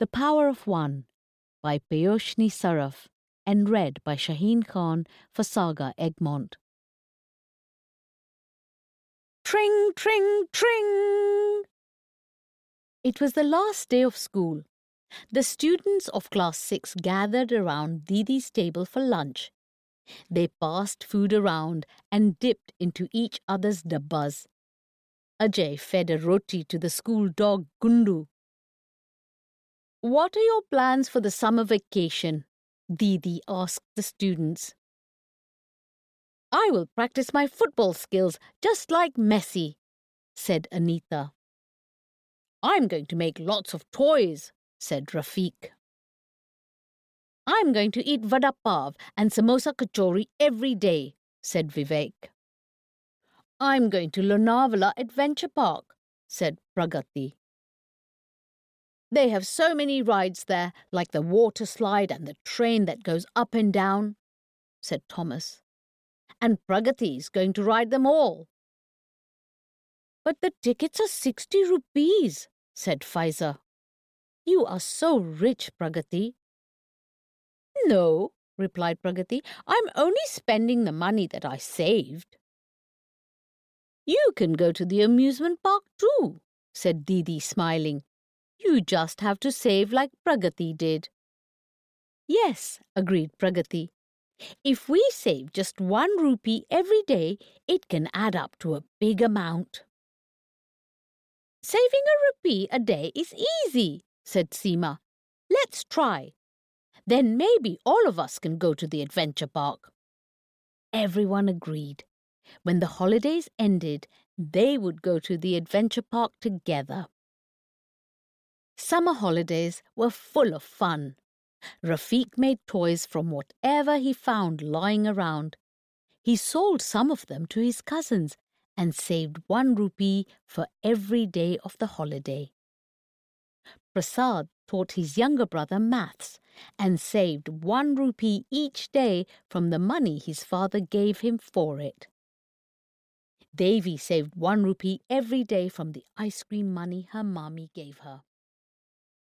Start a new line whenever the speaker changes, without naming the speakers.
The Power of One by Payosni Saraf and read by Shaheen Khan for Saga Egmont. Tring, tring, tring! It was the last day of school. The students of Class 6 gathered around Didi's table for lunch. They passed food around and dipped into each other's dabbas. Ajay fed a roti to the school dog Gundu. "What are your plans for the summer vacation?" Didi asked the students. "I will practice my football skills just like Messi," said Anita. "I'm going to make lots of toys," said Rafiq. "I'm going to eat vada pav and samosa kachori every day," said Vivek. "I'm going to Lonavala Adventure Park," said Pragati. "They have so many rides there, like the water slide and the train that goes up and down," said Thomas. "And Pragati is going to ride them all." "But the tickets are 60 rupees, said Faiza. "You are so rich, Pragati." "No," replied Pragati, "I'm only spending the money that I saved." "You can go to the amusement park too," said Didi, smiling. "You just have to save like Pragati did." "Yes," agreed Pragati. "If we save just 1 rupee every day, it can add up to a big amount." "Saving a rupee a day is easy," said Seema. "Let's try. Then maybe all of us can go to the adventure park." Everyone agreed. When the holidays ended, they would go to the adventure park together. Summer holidays were full of fun. Rafiq made toys from whatever he found lying around. He sold some of them to his cousins and saved 1 rupee for every day of the holiday. Prasad taught his younger brother maths and saved 1 rupee each day from the money his father gave him for it. Devi saved 1 rupee every day from the ice cream money her mommy gave her.